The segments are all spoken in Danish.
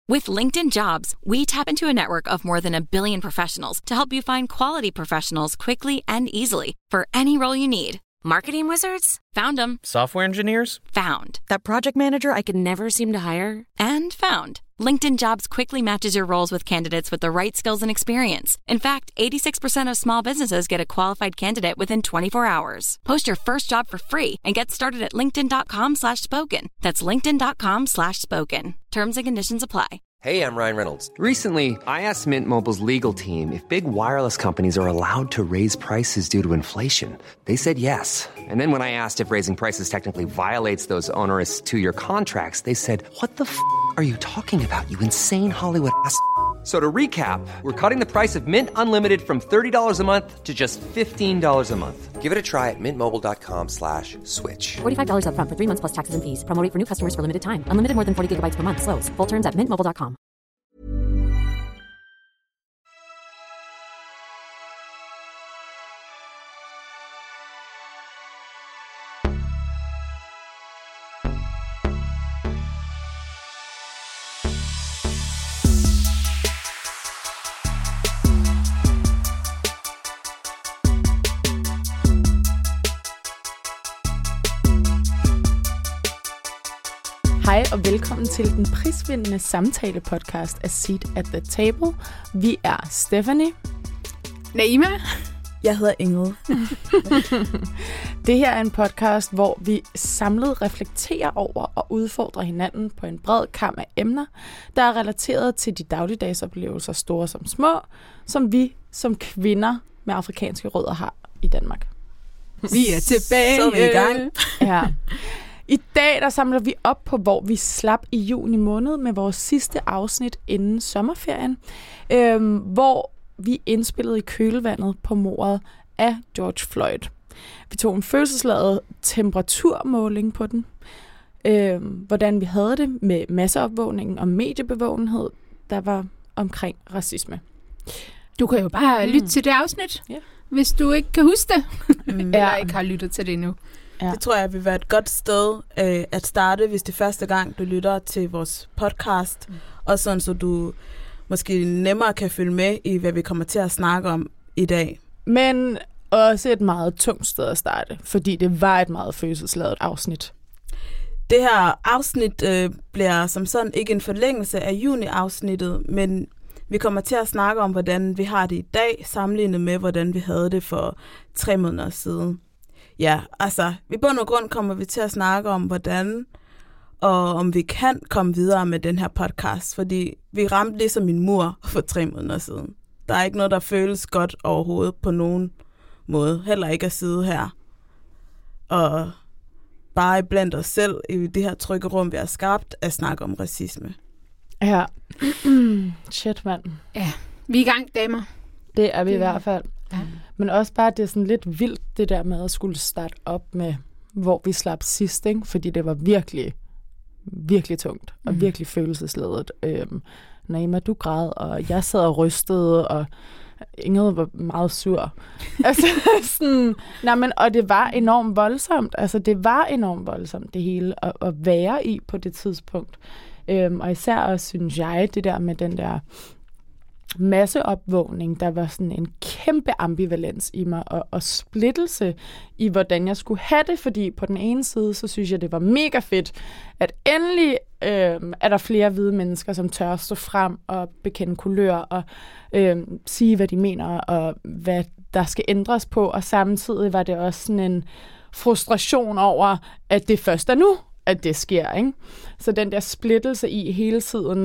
With LinkedIn Jobs, we tap into a network of more than 1 billion professionals to help you find quality professionals quickly and easily for any role you need. Marketing wizards? Found them. Software engineers? Found. That project manager I could never seem to hire? And found. LinkedIn Jobs quickly matches your roles with candidates with the right skills and experience. In fact, 86% of small businesses get a qualified candidate within 24 hours. Post your first job for free and get started at linkedin.com/spoken. That's linkedin.com/spoken. Terms and conditions apply. Hey, I'm Ryan Reynolds. Recently, I asked Mint Mobile's legal team if big wireless companies are allowed to raise prices due to inflation. They said yes. And then when I asked if raising prices technically violates those onerous two-year contracts, they said, "What the are you talking about, you insane Hollywood ass?" So to recap, we're cutting the price of Mint Unlimited from $30 a month to just $15 a month. Give it a try at mintmobile.com/switch. $45 up front for 3 months plus taxes and fees. Promo rate for new customers for limited time. Unlimited more than 40 gigabytes per month. Slows full terms at mintmobile.com. Hej og velkommen til den prisvindende samtale-podcast af Seat at the Table. Vi er Stephanie. Naima. Jeg hedder Ingrid. Det her er en podcast, hvor vi samlet reflekterer over og udfordrer hinanden på en bred kam af emner, der er relateret til de dagligdags oplevelser, store som små, som vi som kvinder med afrikanske rødder har i Danmark. Vi er tilbage. Så er vi i gang. Ja. I dag der samler vi op på, hvor vi slap i juni måned med vores sidste afsnit inden sommerferien, hvor vi indspillede i kølvandet på mordet af George Floyd. Vi tog en følelsesladet temperaturmåling på den, hvordan vi havde det med masseopvågningen og mediebevågenhed, der var omkring racisme. Du kan jo bare lytte til det afsnit, hvis du ikke kan huske det, eller ikke har lyttet til det endnu. Ja. Det tror jeg vil være et godt sted at starte, hvis det er første gang, du lytter til vores podcast. Og sådan, så du måske nemmere kan følge med i, hvad vi kommer til at snakke om i dag. Men også et meget tungt sted at starte, fordi det var et meget følelsesladet afsnit. Det her afsnit bliver som sådan ikke en forlængelse af juni-afsnittet, men vi kommer til at snakke om, hvordan vi har det i dag, sammenlignet med, hvordan vi havde det for 3 måneder siden. Ja, altså, i bund og grund kommer vi til at snakke om, hvordan og om vi kan komme videre med den her podcast, fordi vi ramte ligesom en mur for 3 måneder siden. Der er ikke noget, der føles godt overhovedet på nogen måde. Heller ikke at sidde her og bare blandt os selv i det her trygge rum, vi har skabt, at snakke om racisme. Ja. Shit, mand. Ja, vi er i gang, damer. Det er vi i hvert fald. Ja. Men også bare, det er sådan lidt vildt, det der med at skulle starte op med, hvor vi slap sidst, ikke? Fordi det var virkelig, virkelig tungt og virkelig følelsesladet. Naima, du græd, og jeg sad og rystede, og Ingrid var meget sur. Altså, sådan, og det var enormt voldsomt. Altså, det var enormt voldsomt, det hele, at være i på det tidspunkt. Og især også, synes jeg, det der med den der masseopvågning, der var sådan en kæmpe ambivalens i mig, og splittelse i, hvordan jeg skulle have det, fordi på den ene side, så synes jeg, det var mega fedt, at endelig er der flere hvide mennesker, som tør stå frem og bekende kulør, og sige, hvad de mener, og hvad der skal ændres på, og samtidig var det også sådan en frustration over, at det først er nu, at det sker, ikke? Så den der splittelse i hele tiden,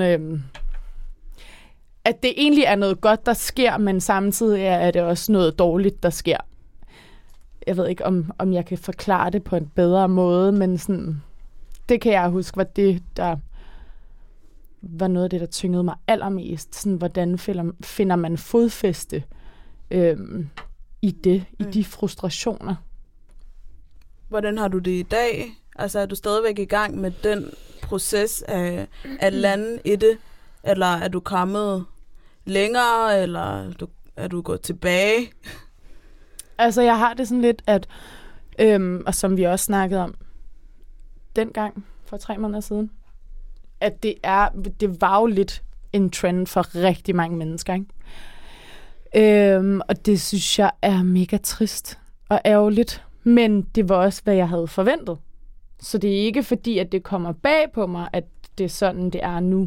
at det egentlig er noget godt, der sker, men samtidig er det også noget dårligt, der sker. Jeg ved ikke, om jeg kan forklare det på en bedre måde, men sådan, det kan jeg huske, var det, der var noget af det, der tyngede mig allermest. Sådan, hvordan finder man fodfæste i det, i de frustrationer. Hvordan har du det i dag? Altså, er du stadigvæk i gang med den proces af at lande i det? Eller er du kommet længere, eller er du gået tilbage? Altså, jeg har det sådan lidt, at, og som vi også snakkede om dengang for 3 måneder siden, at det var jo lidt en trend for rigtig mange mennesker, ikke? Og det synes jeg er mega trist og ærgerligt, men det var også, hvad jeg havde forventet. Så det er ikke fordi, at det kommer bag på mig, at det er sådan, det er nu.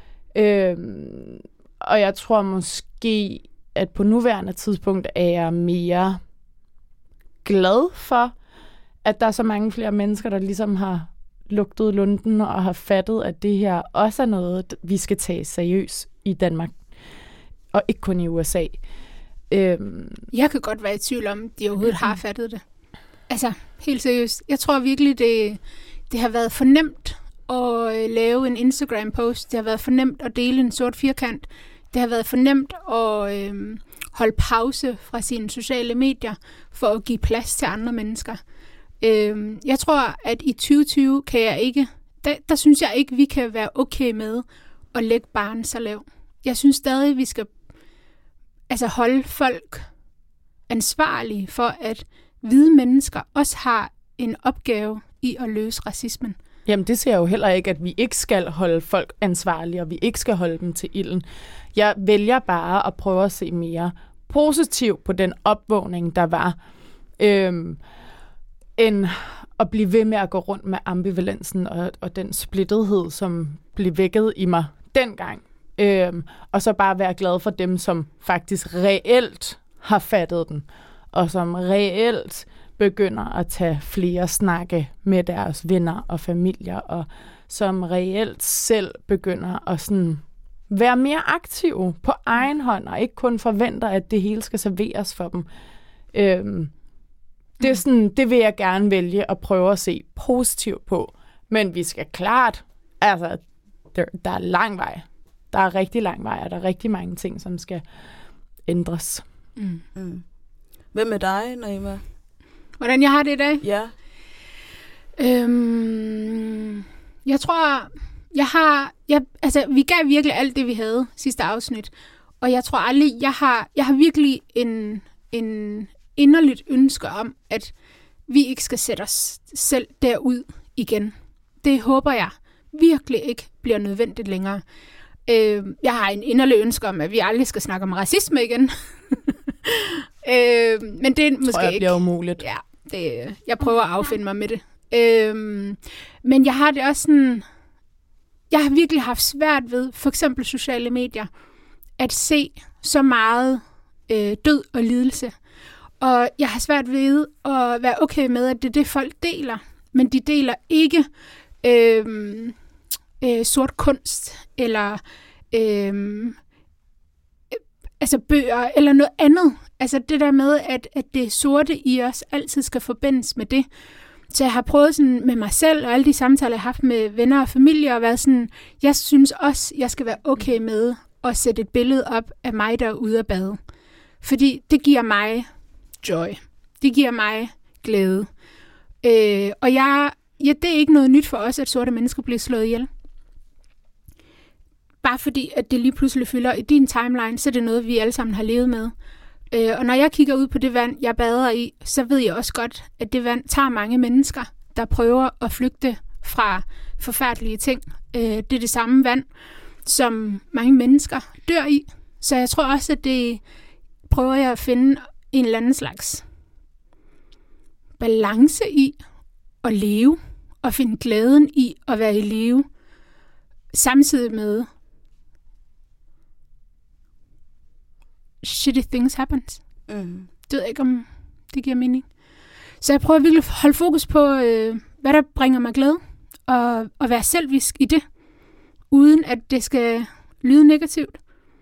Og jeg tror måske, at på nuværende tidspunkt er jeg mere glad for, at der er så mange flere mennesker, der ligesom har lugtet lunden og har fattet, at det her også er noget, vi skal tage seriøst i Danmark. Og ikke kun i USA. Jeg kan godt være i tvivl om, de overhovedet har fattet det. Altså, helt seriøst. Jeg tror virkelig, det har været for nemt at lave en Instagram-post. Det har været for nemt at dele en sort firkant. Det har været for nemt at holde pause fra sine sociale medier for at give plads til andre mennesker. Jeg tror, at i 2020 kan jeg ikke... Der synes jeg ikke, vi kan være okay med at lægge barren så lav. Jeg synes stadig, vi skal holde folk ansvarlige for, at hvide mennesker også har en opgave i at løse racismen. Jamen, det ser jeg jo heller ikke, at vi ikke skal holde folk ansvarlige, og vi ikke skal holde dem til ilden. Jeg vælger bare at prøve at se mere positivt på den opvågning, der var, end at blive ved med at gå rundt med ambivalensen og den splittethed, som blev vækket i mig dengang. Og så bare være glad for dem, som faktisk reelt har fattet den, og som reelt begynder at tage flere snakke med deres venner og familier, og som reelt selv begynder at sådan være mere aktive på egen hånd, og ikke kun forventer, at det hele skal serveres for dem. Det er sådan, det vil jeg gerne vælge at prøve at se positivt på. Men vi skal klart, altså, der er lang vej. Der er rigtig lang vej, og der er rigtig mange ting, som skal ændres. Hvem er dig, Naima? Hvordan jeg har det i dag? Ja. Jeg tror, vi gav virkelig alt det, vi havde sidste afsnit. Og jeg tror aldrig, jeg har virkelig en inderligt ønske om, at vi ikke skal sætte os selv derud igen. Det håber jeg virkelig ikke bliver nødvendigt længere. Jeg har en inderlig ønske om, at vi aldrig skal snakke om racisme igen. Men det er måske tror jeg ikke. Bliver umuligt. Ja, jeg prøver at affinde mig med det. Men jeg har det også sådan... Jeg har virkelig haft svært ved, for eksempel sociale medier, at se så meget død og lidelse. Og jeg har svært ved at være okay med, at det er det, folk deler. Men de deler ikke sort kunst, eller bøger, eller noget andet. Altså det der med, at det sorte i os altid skal forbindes med det. Så jeg har prøvet sådan med mig selv, og alle de samtaler, jeg har haft med venner og familie, og været sådan, jeg synes også, jeg skal være okay med at sætte et billede op af mig, der er ude at bade. Fordi det giver mig joy. Det giver mig glæde. Og det er ikke noget nyt for os, at sorte mennesker bliver slået ihjel. Bare fordi, at det lige pludselig fylder i din timeline, så er det noget, vi alle sammen har levet med. Og når jeg kigger ud på det vand, jeg bader i, så ved jeg også godt, at det vand tager mange mennesker, der prøver at flygte fra forfærdelige ting. Det er det samme vand, som mange mennesker dør i. Så jeg tror også, at det prøver jeg at finde en eller anden slags balance i at leve, og finde glæden i at være i live, samtidig med shitty things happens. Det ved jeg ikke, om det giver mening. Så jeg prøver virkelig at holde fokus på, hvad der bringer mig glæde, og være selvisk i det, uden at det skal lyde negativt.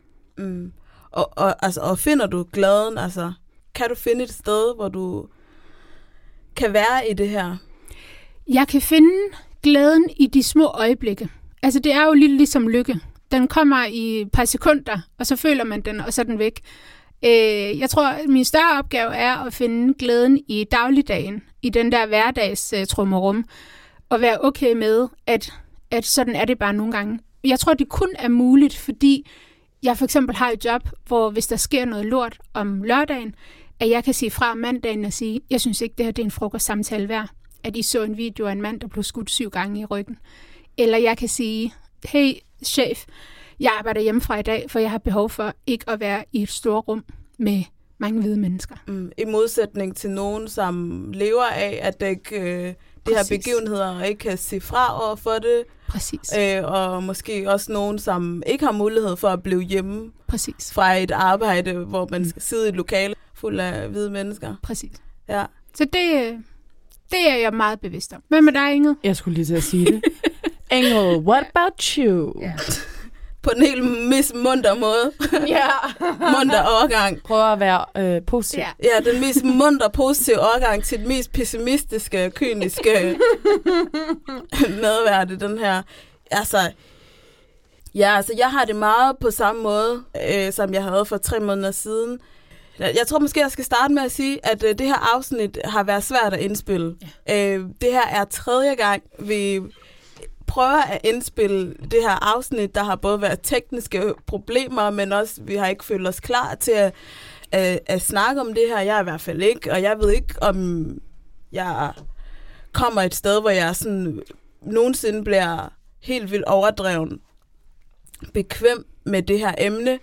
Og finder du glæden, altså, kan du finde et sted, hvor du kan være i det her? Jeg kan finde glæden i de små øjeblikke. Altså, det er jo lidt ligesom lykke. Den kommer i et par sekunder, og så føler man den, og så er den væk. Jeg tror, at min større opgave er at finde glæden i dagligdagen, i den der hverdagstrummerum, og være okay med, at sådan er det bare nogle gange. Jeg tror, det kun er muligt, fordi jeg for eksempel har et job, hvor hvis der sker noget lort om lørdagen, at jeg kan sige fra mandagen og sige, jeg synes ikke, det her det er en frokostsamtale værd, at I så en video af en mand, der blev skudt 7 gange i ryggen. Eller jeg kan sige, hey chef, jeg arbejder hjemmefra i dag, for jeg har behov for ikke at være i et stort rum med mange hvide mennesker. I modsætning til nogen, som lever af, at det ikke... de her begivenheder ikke kan sige fra over for det. Præcis. Og måske også nogen, som ikke har mulighed for at blive hjemme. Præcis. Fra et arbejde, hvor man skal sidde i et lokale fuld af hvide mennesker. Præcis. Ja. Så det er jeg meget bevidst om. Hvad med dig, Ingrid? Jeg skulle lige til at sige det. Ingrid, what about you? Yeah. På en helt mest munter måde. Ja. Munter overgang. Prøv at være positiv. Ja, den mest munter positive overgang til den mest pessimistiske, kyniske medværte, den her. Altså, jeg har det meget på samme måde, som jeg havde for 3 måneder siden. Jeg tror måske, jeg skal starte med at sige, at det her afsnit har været svært at indspille. Ja. Det her er 3. gang, vi prøver at indspille det her afsnit. Der har både været tekniske problemer, men også vi har ikke følt os klar til at snakke om det her. Jeg er i hvert fald ikke, og jeg ved ikke, om jeg kommer et sted, hvor jeg sådan nogensinde bliver helt vildt overdreven bekvem med det her emne.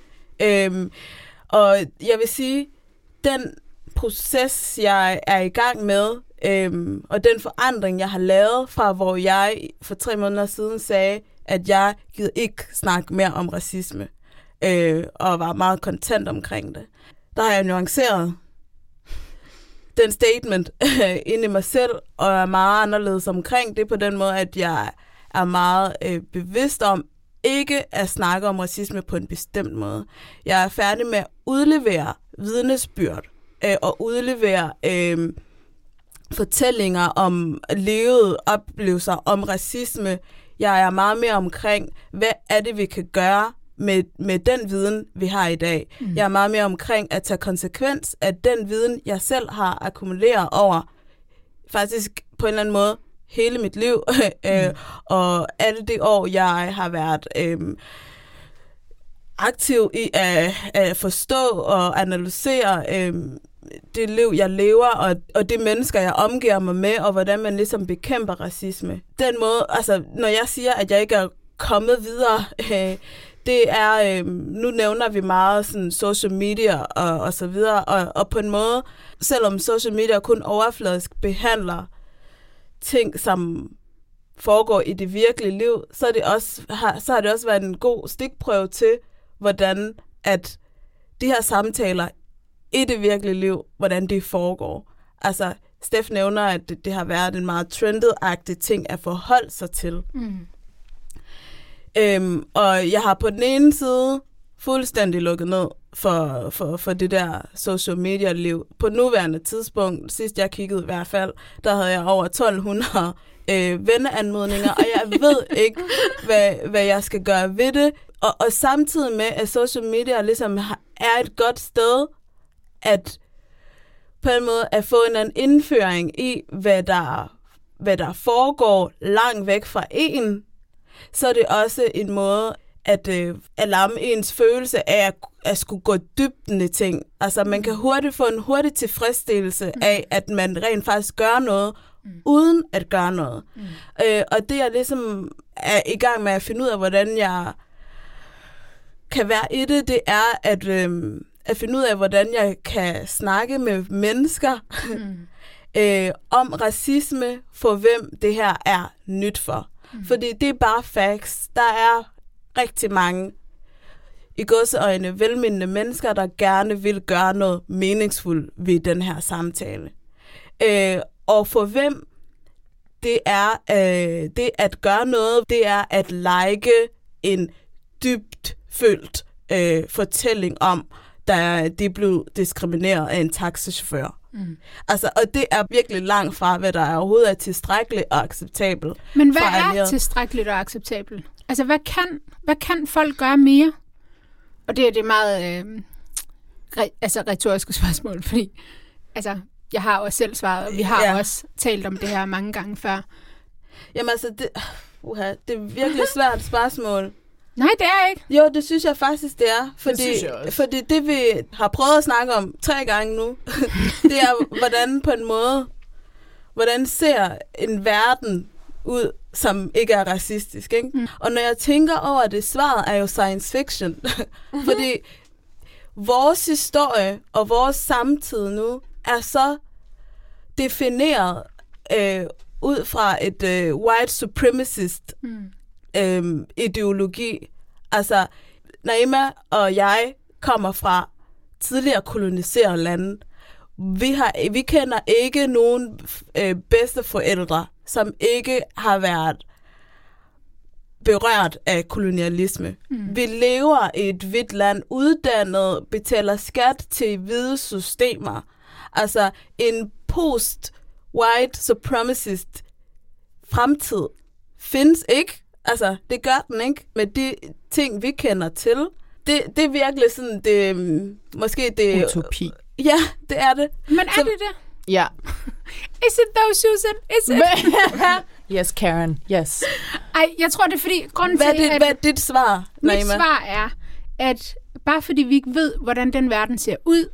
Og jeg vil sige, den proces, jeg er i gang med, og den forandring, jeg har lavet fra, hvor jeg for 3 måneder siden sagde, at jeg gider ikke snakke mere om racisme, og var meget kontent omkring det. Der har jeg nuanceret den statement inde i mig selv, og er meget anderledes omkring det på den måde, at jeg er meget bevidst om, ikke at snakke om racisme på en bestemt måde. Jeg er færdig med at udlevere vidnesbyrd og udlevere fortællinger om levede oplevelser om racisme. Jeg er meget mere omkring, hvad er det, vi kan gøre med den viden, vi har i dag. Jeg er meget mere omkring at tage konsekvens af den viden, jeg selv har akkumuleret over faktisk på en eller anden måde hele mit liv, og alle de år, jeg har været aktiv i at forstå og analysere det liv, jeg lever, og de mennesker, jeg omgiver mig med, og hvordan man ligesom bekæmper racisme. Den måde, altså, når jeg siger, at jeg ikke er kommet videre, det er, nu nævner vi meget sådan social media og så videre, og på en måde, selvom social media kun overfladisk behandler ting, som foregår i det virkelige liv, så har det også været en god stikprøve til, hvordan at de her samtaler i det virkelige liv, hvordan det foregår. Altså, Steff nævner, at det har været en meget trendet-agtig ting at forholde sig til. Og jeg har på den ene side fuldstændig lukket ned for det der social media-liv. På nuværende tidspunkt, sidst jeg kiggede i hvert fald, der havde jeg over 1200 venneanmodninger, og jeg ved ikke, hvad jeg skal gøre ved det. Og samtidig med, at social media ligesom er et godt sted, at på en måde at få en anden indføring i, hvad der foregår langt væk fra en, så er det også en måde at lamme ens følelse af at skulle gå dybden i ting. Altså, man kan hurtigt få en hurtig tilfredsstillelse af, at man rent faktisk gør noget, uden at gøre noget. Og det, jeg ligesom er i gang med at finde ud af, hvordan jeg kan være i det, det er at finde ud af, hvordan jeg kan snakke med mennesker om racisme, for hvem det her er nyt for. Fordi det er bare facts. Der er rigtig mange i gåseøjne velmenende mennesker, der gerne vil gøre noget meningsfuldt ved den her samtale. Og for hvem det er det at gøre noget, det er at like en dybt følt fortælling om, da de blev diskrimineret af en taxichauffør. Altså, og det er virkelig langt fra, hvad der er overhovedet er tilstrækkeligt og acceptabelt. Men hvad er tilstrækkeligt og acceptabelt? Altså, hvad kan folk gøre mere? Og det er det meget retoriske spørgsmål, fordi altså, jeg har også selv svaret, og vi har også talt om det her mange gange før. Jamen altså, det er virkelig svært spørgsmål. Nej, det er ikke. Jo, det synes jeg faktisk, det er. Fordi det, vi har prøvet at snakke om 3 gange nu, det er, hvordan på en måde, hvordan ser en verden ud, som ikke er racistisk, ikke? Og når jeg tænker over det, svaret er jo science fiction. Fordi vores historie og vores samtid nu er så defineret ud fra et white supremacist ideologi. Altså, Naima og jeg kommer fra tidligere koloniserede lande. Vi kender ikke nogen bedsteforældre, som ikke har været berørt af kolonialisme. Vi lever i et hvidt land, uddannet, betaler skat til hvide systemer. Altså en post-white supremacist fremtid findes ikke. Altså, det gør den ikke med de ting, vi kender til. Det er virkelig sådan, det måske det... Utopi. Ja, det er det. Men er det det? Ja. Is it though, Susan? Is it? Yes, Karen. Yes. Ej, jeg tror, det er fordi... Hvad er dit svar, Naima? Mit svar er, at bare fordi vi ikke ved, hvordan den verden ser ud,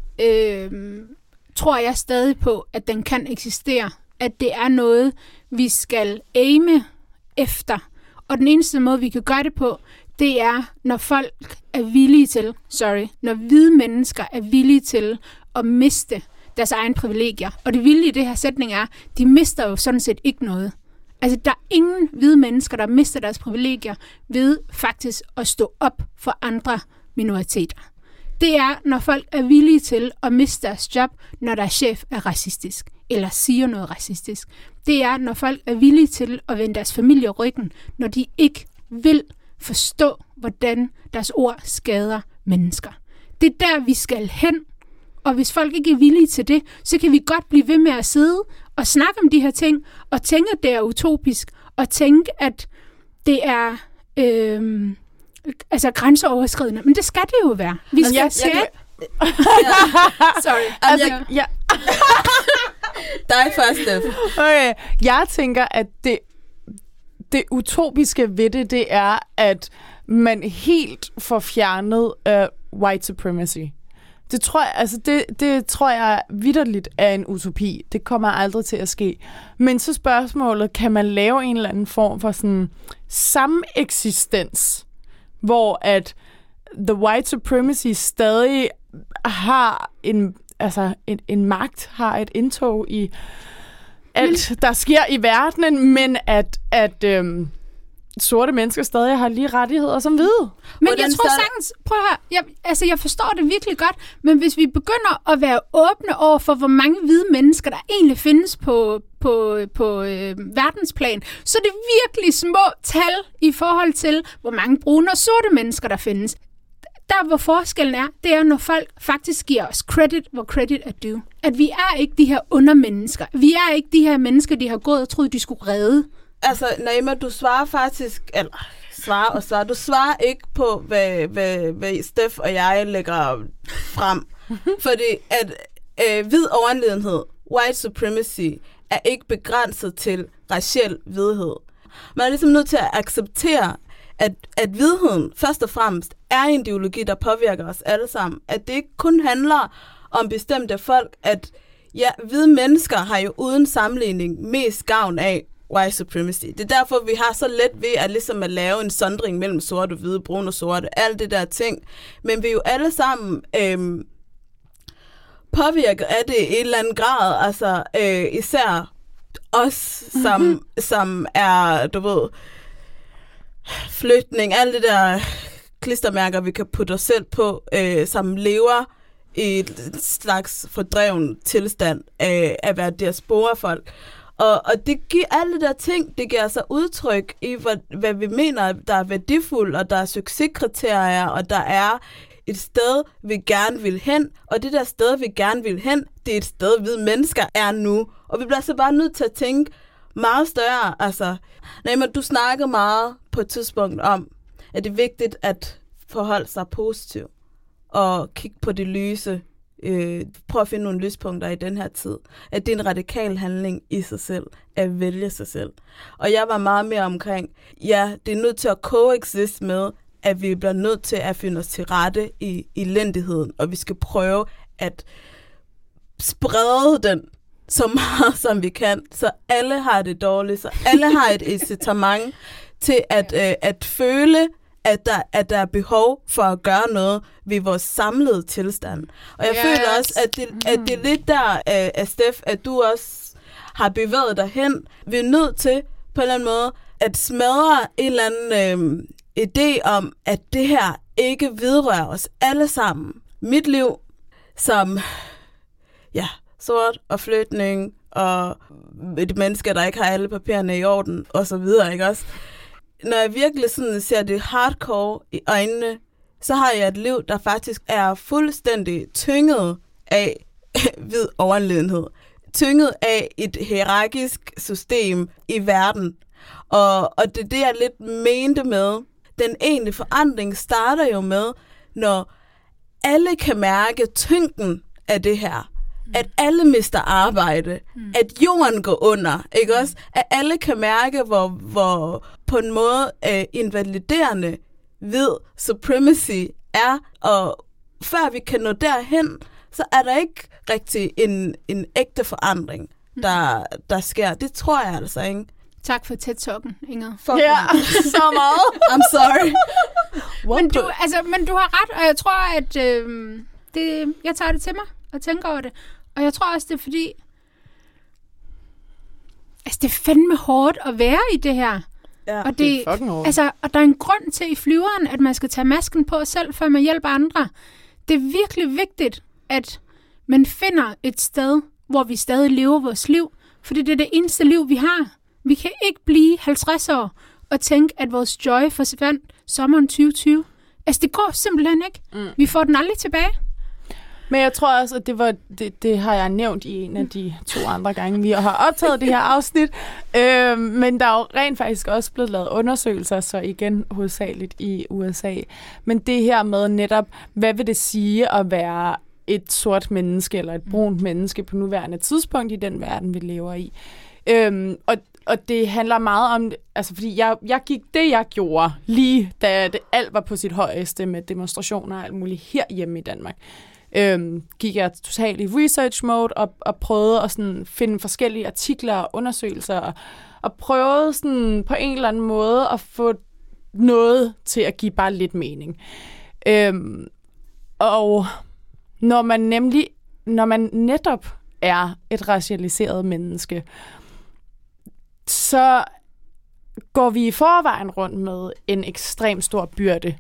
tror jeg stadig på, at den kan eksistere. At det er noget, vi skal aime efter. Og den eneste måde, vi kan gøre det på, det er, når folk er villige til, når hvide mennesker er villige til at miste deres egne privilegier. Og det vilde i det her sætning er, de mister jo sådan set ikke noget. Altså, der er ingen hvide mennesker, der mister deres privilegier ved faktisk at stå op for andre minoriteter. Det er, når folk er villige til at miste deres job, når deres chef er racistisk, eller siger noget racistisk. Det er, når folk er villige til at vende deres familie ryggen, når de ikke vil forstå, hvordan deres ord skader mennesker. Det er der, vi skal hen. Og hvis folk ikke er villige til det, så kan vi godt blive ved med at sidde og snakke om de her ting, og tænke, at det er utopisk, og tænke, at det er grænseoverskridende. Men det skal det jo være. Vi skal Sorry. Ja. Dig først, Steff. Okay. Jeg tænker, at det utopiske ved det er, at man helt får fjernet white supremacy. Det tror jeg vitterligt er en utopi. Det kommer aldrig til at ske. Men så spørgsmålet, kan man lave en eller anden form for sådan sameksistens, hvor at the white supremacy stadig har en magt, har et indtog i alt, der sker i verdenen, men at sorte mennesker stadig har lige rettigheder som hvide. Men jeg tror sagtens, prøv at høre, jeg forstår det virkelig godt, men hvis vi begynder at være åbne over for, hvor mange hvide mennesker, der egentlig findes på verdensplan, så er det virkelig små tal i forhold til, hvor mange brune og sorte mennesker, der findes. Der, hvor forskellen er, det er, når folk faktisk giver os credit, hvor credit er due. At vi er ikke de her undermennesker. Vi er ikke de her mennesker, de har gået og troet, de skulle redde. Altså, Naima, du svarer faktisk... Du svarer ikke på, hvad Steff og jeg lægger frem. Fordi at hvid overledenhed, white supremacy, er ikke begrænset til raciel hvidhed. Man er ligesom nødt til at acceptere, at hvidheden først og fremmest er en ideologi, der påvirker os alle sammen. At det ikke kun handler om bestemte folk, at hvide mennesker har jo uden sammenligning mest gavn af white supremacy. Det er derfor, vi har så let ved at lave en sondring mellem sorte og hvide, brune og sorte, alt det der ting. Men vi er jo alle sammen påvirket af det i en eller anden grad, altså især os, som er, du ved, flytning, alle det der klistermærker, vi kan putte os selv på, som lever i et slags fordreven tilstand af at være diaspora-folk. Og det giver alle der ting, det giver sig udtryk i, hvad vi mener, der er værdifuldt, og der er succeskriterier, og der er et sted, vi gerne vil hen, og det der sted, vi gerne vil hen, det er et sted, hvide mennesker er nu. Og vi bliver så bare nødt til at tænke meget større. Altså, Naima, du snakkede meget på et tidspunkt om, at det er vigtigt at forholde sig positivt og kigge på det lyse. Prøv at finde nogle lyspunkter i den her tid. At det er en radikal handling i sig selv, at vælge sig selv. Og jeg var meget mere omkring, det er nødt til at coexist med, at vi bliver nødt til at finde os til rette i elendigheden, og vi skal prøve at sprede den så meget, som vi kan, så alle har det dårligt, så alle har et incitament til at føle, at der er behov for at gøre noget ved vores samlede tilstand. Og jeg føler også, at det er lidt der, Steph, at du også har bevæget dig hen. Vi er nødt til på en eller anden måde at smadre en eller anden idé om, at det her ikke vedrører os alle sammen. Mit liv som sort og flytning og et menneske, der ikke har alle papirerne i orden og så videre, ikke også? Når jeg virkelig sådan ser det hardcore i øjnene, så har jeg et liv, der faktisk er fuldstændig tynget af hvid overledenhed. Tynget af et hierarkisk system i verden. Og det er det, jeg lidt mente med. Den egentlige forandring starter jo med, når alle kan mærke tyngden af det her. At alle mister arbejde. At jorden går under. Ikke også? At alle kan mærke, hvor på en måde invaliderende hvid supremacy er. Og før vi kan nå derhen, så er der ikke rigtig en ægte forandring, der sker. Det tror jeg altså, ikke? Tak for TED-talken, Inger. Så meget. I'm sorry. Men du har ret, og jeg tror, at jeg tager det til mig og tænker over det. Og jeg tror også, det er fordi, det er fandme hårdt at være i det her. Ja, og det er fucking hårdt. og der er en grund til i flyveren, at man skal tage masken på selv, før man hjælper andre. Det er virkelig vigtigt, at man finder et sted, hvor vi stadig lever vores liv. Fordi det er det eneste liv, vi har. Vi kan ikke blive 50 år og tænke, at vores joy forsvandt sommeren 2020. Altså, det går simpelthen ikke. Vi får den aldrig tilbage. Men jeg tror også, at det har jeg nævnt i en af de 2 andre gange, vi har optaget det her afsnit. Men der er jo rent faktisk også blevet lavet undersøgelser, så igen hovedsageligt i USA. Men det her med netop, hvad vil det sige at være et sort menneske eller et brunt menneske på nuværende tidspunkt i den verden, vi lever i. Og det handler meget om, altså fordi jeg gik det, jeg gjorde, lige da alt var på sit højeste med demonstrationer og alt muligt herhjemme i Danmark. Gik jeg totalt i research mode og prøvede at sådan finde forskellige artikler og undersøgelser og prøvede sådan på en eller anden måde at få noget til at give bare lidt mening. Og når man netop er et racialiseret menneske, så går vi i forvejen rundt med en ekstremt stor byrde.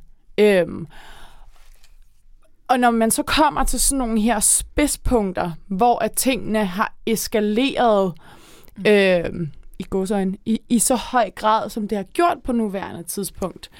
Og når man så kommer til sådan nogle her spidspunkter, hvor at tingene har eskaleret i godsøjne, i så høj grad, som det har gjort på nuværende tidspunkt,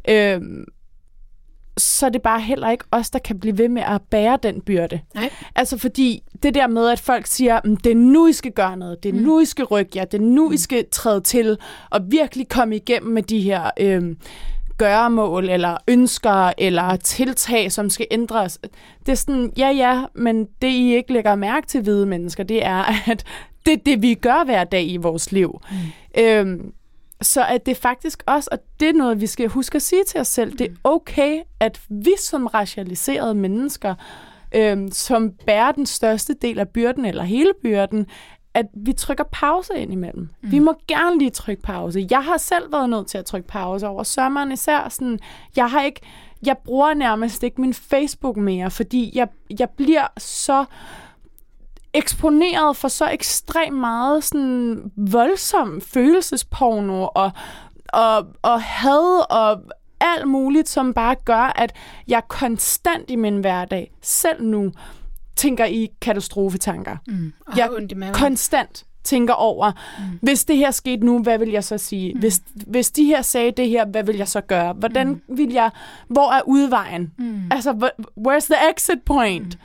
så er det bare heller ikke os, der kan blive ved med at bære den byrde. Nej. Altså fordi det der med, at folk siger, det er nu, I skal gøre noget, det er nu, I skal rykke jer, det er nu, I skal træde til og virkelig komme igennem med de her gøremål, eller ønsker, eller tiltag, som skal ændres. Det er sådan, men det I ikke lægger mærke til, hvide mennesker, det er, at det er det, vi gør hver dag i vores liv. Så at det faktisk også, og det er noget, vi skal huske at sige til os selv, det er okay, at vi som racialiserede mennesker, som bærer den største del af byrden, eller hele byrden, at vi trykker pause ind imellem. Vi må gerne lige trykke pause. Jeg har selv været nødt til at trykke pause over sommeren, især sådan, jeg bruger nærmest ikke min Facebook mere, fordi jeg bliver så eksponeret for så ekstremt meget sådan voldsom følelsesporno og had og alt muligt, som bare gør, at jeg konstant i min hverdag, selv nu, tænker i katastrofetanker. Jeg konstant tænker over, hvis det her skete nu, hvad vil jeg så sige? Hvis de her sagde det her, hvad vil jeg så gøre? Hvordan vil jeg, hvor er udvejen? Altså, where's the exit point?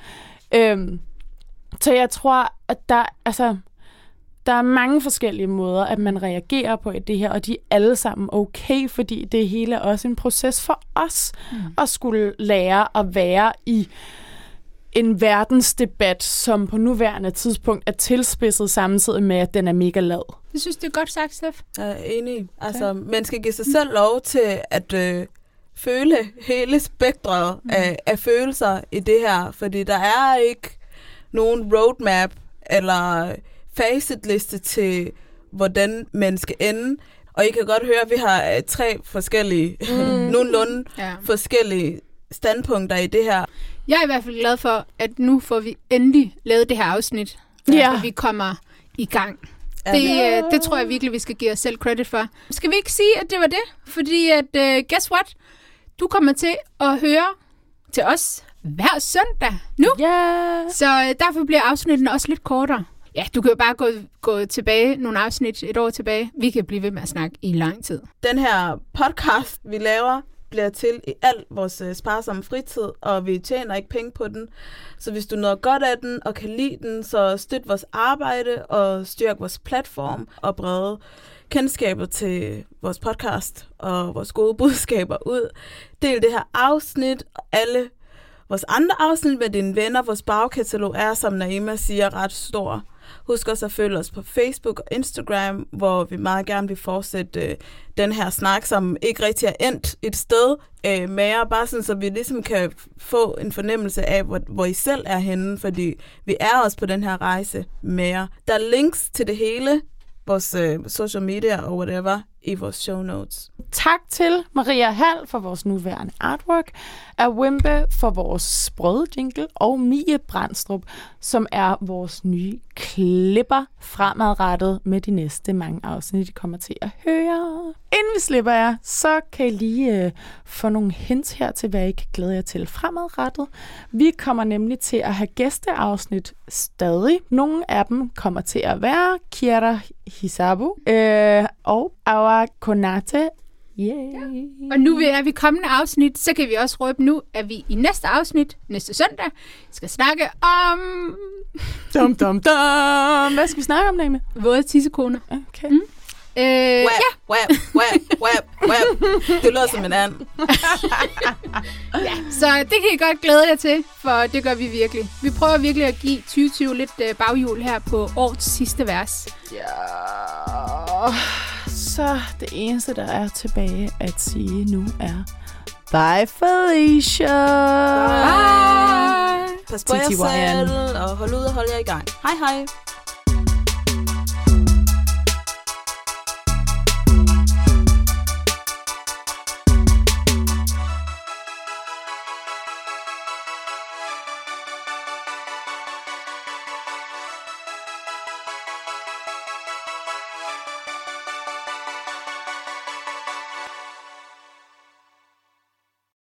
Så jeg tror, at der er mange forskellige måder, at man reagerer på det her, og de er alle sammen okay, fordi det hele er også en proces for os at skulle lære at være i en verdensdebat, som på nuværende tidspunkt er tilspidset samtidig med, at den er mega lad. Jeg synes, det er godt sagt, Steph. Jeg er enig. Altså, man skal give sig selv lov til at føle hele spektret af følelser i det her, fordi der er ikke nogen roadmap eller facitliste til, hvordan man skal ende. Og I kan godt høre, at vi har 3 forskellige, nogenlunde forskellige standpunkter i det her. Jeg er i hvert fald glad for, at nu får vi endelig lavet det her afsnit, og vi kommer i gang. Det tror jeg virkelig, vi skal give os selv credit for. Skal vi ikke sige, at det var det? Fordi at, guess what? Du kommer til at høre til os hver søndag nu. Yeah. Så derfor bliver afsnitten også lidt kortere. Ja, du kan jo bare gå tilbage nogle afsnit et år tilbage. Vi kan blive ved med at snakke i lang tid. Den her podcast, vi laver, bliver til i al vores sparsomme fritid, og vi tjener ikke penge på den. Så hvis du nåede godt af den og kan lide den, så støt vores arbejde og styrk vores platform og brede kendskabet til vores podcast og vores gode budskaber ud. Del det her afsnit og alle vores andre afsnit med dine venner. Vores bagkatalog er, som Naima siger, ret stor. Husk også at følge os på Facebook og Instagram, hvor vi meget gerne vil fortsætte den her snak, som ikke rigtig er endt et sted mere, bare sådan, så vi ligesom kan få en fornemmelse af, hvor I selv er henne, fordi vi er også på den her rejse mere. Der er links til det hele, vores social media og whatever, i vores show notes. Tak til Maria Hall for vores nuværende artwork, Awimbe for vores sprøde jingle, og Mie Brandstrup, som er vores nye klipper fremadrettet med de næste mange afsnit, I kommer til at høre. Inden vi slipper jer, så kan I lige få nogle hints her til, hvad I kan glæde jer til fremadrettet. Vi kommer nemlig til at have gæsteafsnit stadig. Nogle af dem kommer til at være Kiara Hisabu og Awa Konate. Yeah. Og nu er vi kommende afsnit, så kan vi også røbe nu, at vi i næste afsnit, næste søndag, skal snakke om... Hvad skal vi snakke om, Name? Våde tissekoner. Okay. Wap. Det lyder som en and. Ja, så det kan I godt glæde jer til, for det gør vi virkelig. Vi prøver virkelig at give 2020 lidt baghjul her på årets sidste vers. Ja, så det eneste, der er tilbage at sige nu er bye Felicia. Bye. Pas på jer selv, og hold ud og hold jer i gang. Hej hej.